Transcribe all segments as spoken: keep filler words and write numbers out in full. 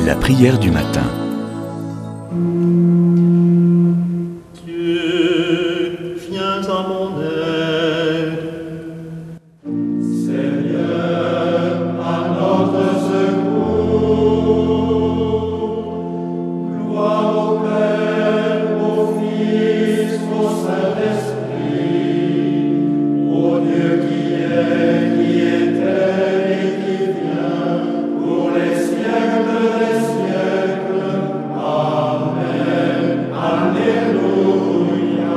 La prière du matin. Dieu, viens à mon aide. Seigneur, à notre secours. Gloire au Père, au Fils, au Saint-Esprit, au Dieu qui est, qui était et qui vient, pour les siècles des siècles. Amen. Alléluia.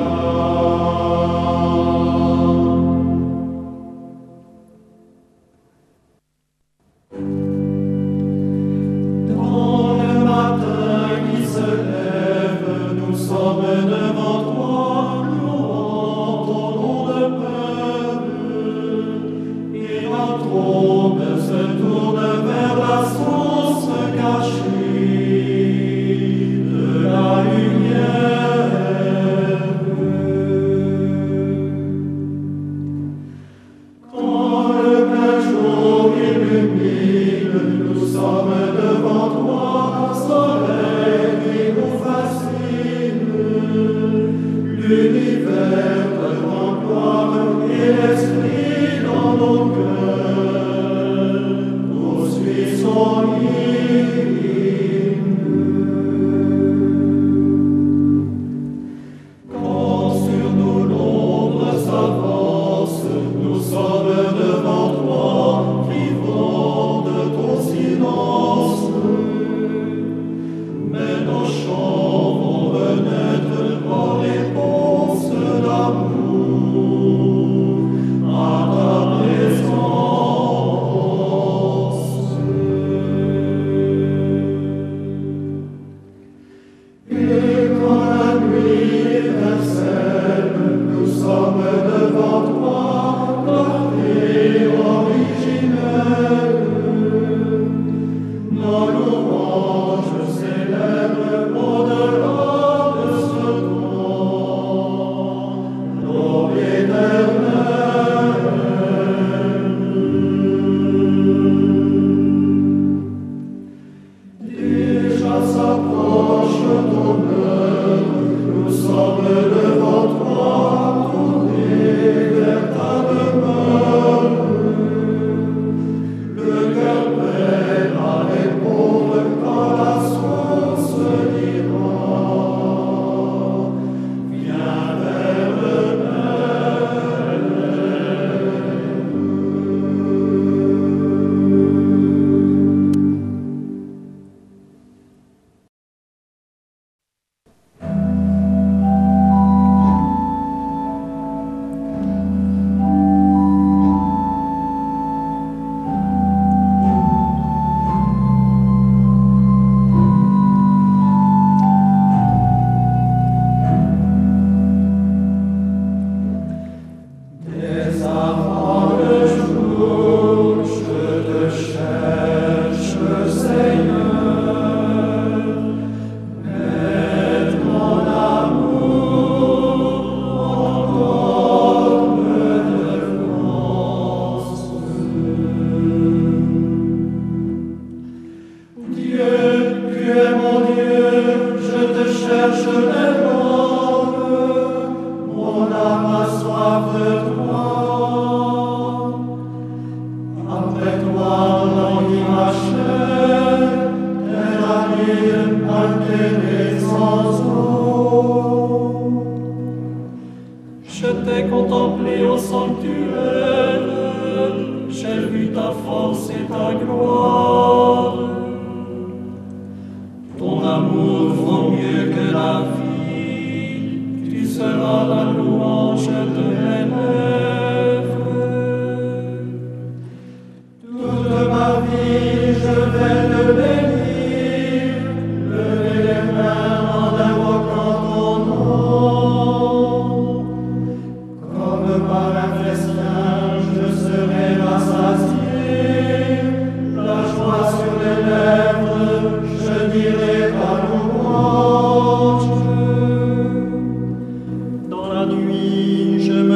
Dans le matin qui se lève, nous sommes devant toi, louant ton nom de peuple. Et la trompe se tourne vers la source cachée de la lumière. Quand le plein jour illumine, nous sommes devant toi, soleil qui nous fascine. L'univers de ton gloire et l'esprit dans nos cœurs poursuit son hymne. Quand sur nous l'ombre s'avance, nous sommes devant toi, vivants de ton silence. Mais nos chants vont renaître en réponse d'amour à ta présence. Et quand la nuit étincelle, nous sommes devant toi, clarté originelle. Nos louanges célèbrent au-delà de ce temps, l'aube éternelle. Déjà s'approche ton heure, nous sommes devant toi, tournés vers ta demeure. Le cœur prêt à répondre quand la source dira: viens vers le Dès avant le jour, je te cherche, Seigneur. Mets ton amour encore me défense. Dieu, tu es mon Dieu, je te cherche les langues. Mon âme a soif de toi. Après toi, languit ma chair, tel un île altérée sans eau. Je t'ai contemplé au sanctuaire, j'ai vu ta force et ta gloire. Ton amour vaut mieux que la vie, tu seras la louange de mes lèvres. Toute ma vie, je vais te bénir, lever les mains en invoquant ton nom. Comme par un festin, je serai rassasié, la joie sur les lèvres, je dirai ta louange. Dans la nuit, je me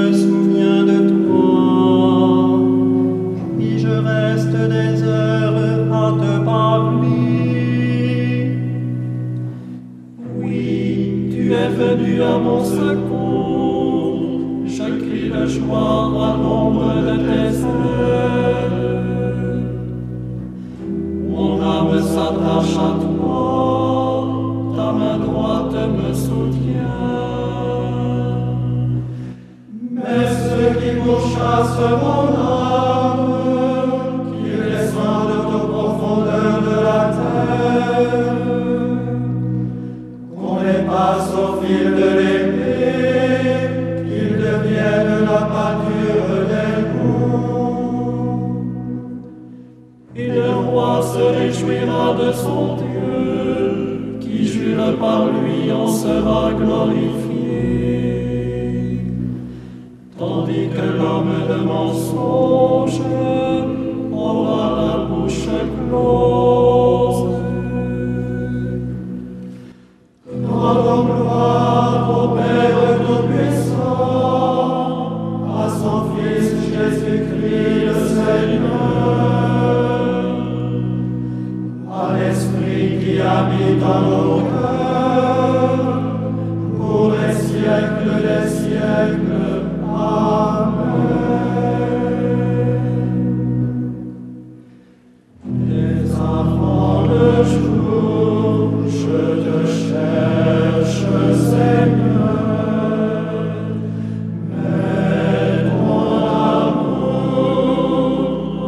Et le roi se réjouira de son Dieu, qui jure par lui en sera glorifié. Tandis que l'homme de mensonge aura la bouche close. Rendons gloire au Père Tout-Puissant, à son Fils Jésus-Christ le Seigneur, à l'Esprit qui habite dans nos cœurs, pour les siècles des siècles. Amen. Les enfants de jour, je te cherche, Seigneur, mais ton amour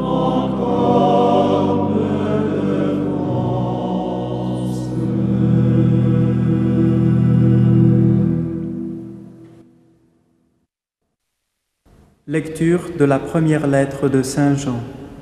encore me devance. Lecture de la première lettre de Saint Jean.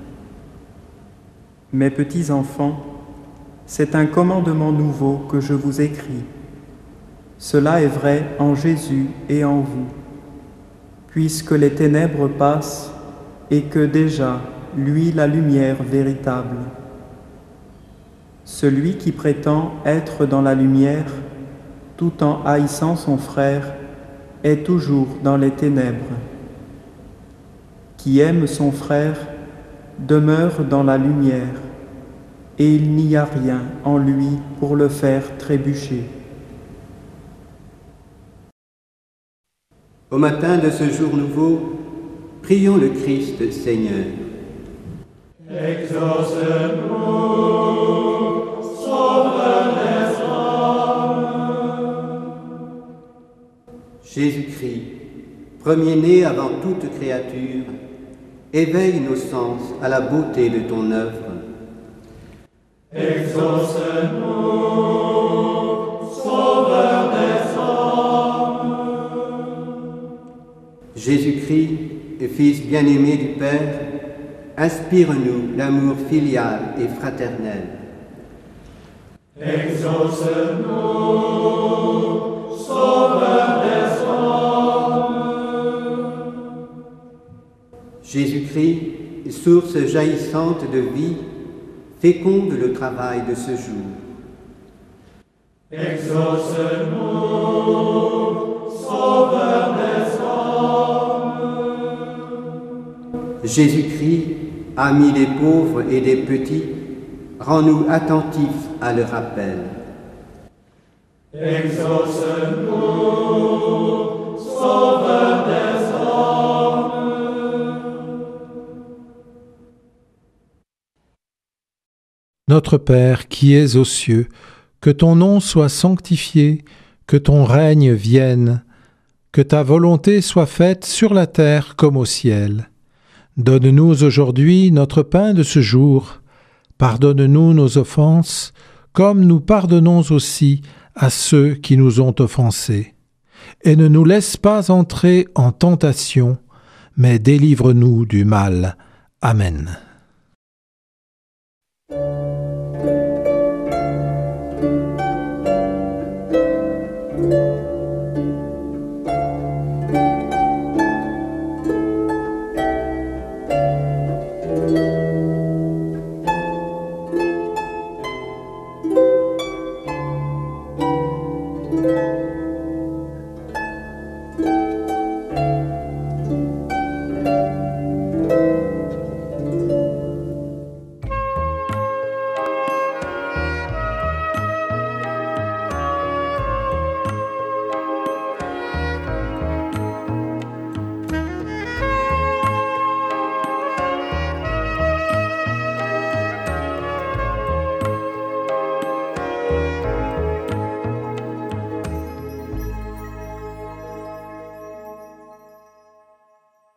Mes petits enfants, c'est un commandement nouveau que je vous écris. Cela est vrai en Jésus et en vous, puisque les ténèbres passent et que déjà luit la lumière véritable. Celui qui prétend être dans la lumière, tout en haïssant son frère, est toujours dans les ténèbres. Qui aime son frère demeure dans la lumière, et il n'y a rien en lui pour le faire trébucher. Au matin de ce jour nouveau, prions le Christ Seigneur. Exauce-nous, Sauveur des âmes. Jésus-Christ, premier-né avant toute créature, éveille nos sens à la beauté de ton œuvre. Exauce-nous, Sauveur des âmes. Jésus-Christ, Fils bien-aimé du Père, inspire-nous l'amour filial et fraternel. Exauce-nous, Sauveur des âmes. Jésus-Christ, source jaillissante de vie, féconde le travail de ce jour. Exauce-nous, Sauveur des âmes. Jésus-Christ, ami des pauvres et des petits, rends-nous attentifs à leur appel. Exauce-nous, Sauveur des âmes. Notre Père qui es aux cieux, que ton nom soit sanctifié, que ton règne vienne, que ta volonté soit faite sur la terre comme au ciel. Donne-nous aujourd'hui notre pain de ce jour. Pardonne-nous nos offenses, comme nous pardonnons aussi à ceux qui nous ont offensés. Et ne nous laisse pas entrer en tentation, mais délivre-nous du mal. Amen.